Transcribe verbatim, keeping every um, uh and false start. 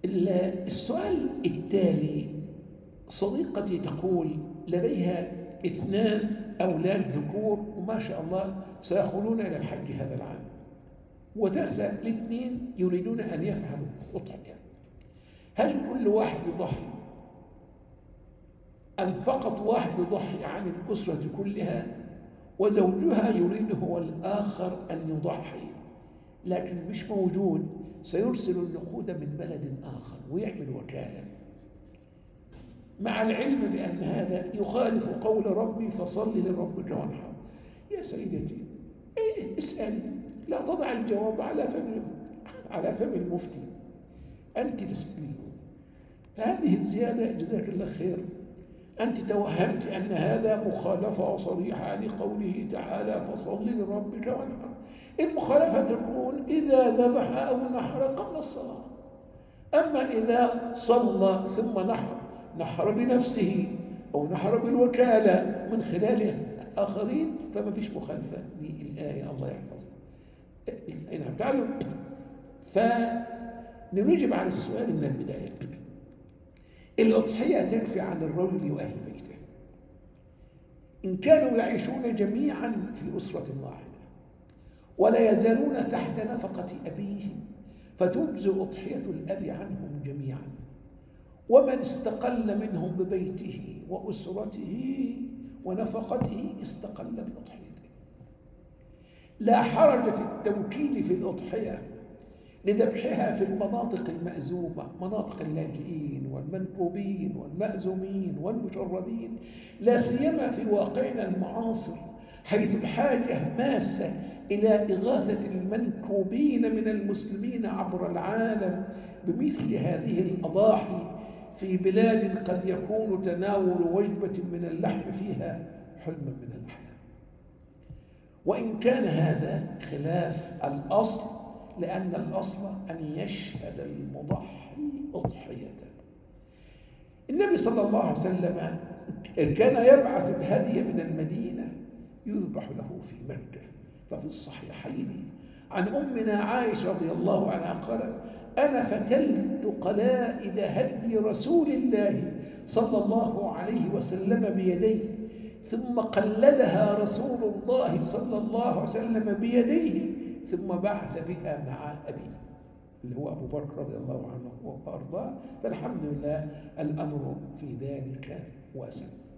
السؤال التالي، صديقتي تقول لديها اثنان أولاد ذكور وما شاء الله سيخرجون إلى الحج هذا العام، وتسأل الاثنين يريدون أن يفعلوا أضحية، هل كل واحد يضحي أم فقط واحد يضحي عن الأسرة كلها، وزوجها يريد هو الآخر أن يضحي لكن مش موجود، سيرسل النقود من بلد آخر ويعمل وكالة، مع العلم بأن هذا يخالف قول ربي فصل لربك وانحر. يا سيدتي إيه اسألي، لا تضع الجواب على فم على فم المفتي، أنت تسألين. هذه الزيادة جزاك الله خير، أنت توهمت أن هذا مخالفة صريحة لقوله تعالى فصل لربك وانحر. المخالفة تكون إذا ذبح أو نحر قبل الصلاة، أما إذا صلى ثم نحر نحر بنفسه أو نحر بالوكالة من خلال آخرين فما فيش مخالفة للآية، الله يحفظها. نعم تعالوا فنجيب على السؤال من البداية. الأضحية تكفي عن الرجل وأهل بيته إن كانوا يعيشون جميعا في أسرة واحدة ولا يزالون تحت نفقة أبيهم، فتجزئ أضحية الأب عنهم جميعا، ومن استقل منهم ببيته وأسرته ونفقته استقل بأضحيته. لا حرج في التوكيل في الأضحية لذبحها في المناطق المأزومة، مناطق اللاجئين والمنكوبين والمأزومين والمشردين، لا سيما في واقعنا المعاصر حيث الحاجة ماسة إلى إغاثة المنكوبين من المسلمين عبر العالم بمثل هذه الأضاحي في بلاد قد يكون تناول وجبة من اللحم فيها حلما من الأحلام. وإن كان هذا خلاف الأصل، لأن الأصل أن يشهد المضحي أضحيته. النبي صلى الله عليه وسلم كان يبعث الهدي من المدينة يذبح له في مكة، ففي الصحيحين عن أمنا عائشة رضي الله عنها قالت: أنا فتلت قلائد هدي رسول الله صلى الله عليه وسلم بيدي، ثم قلدها رسول الله صلى الله عليه وسلم بيديه، ثم بعث بها مع أبي اللي هو أبو بكر رضي الله عنه وأرضاه. فالحمد لله الأمر في ذلك واسع.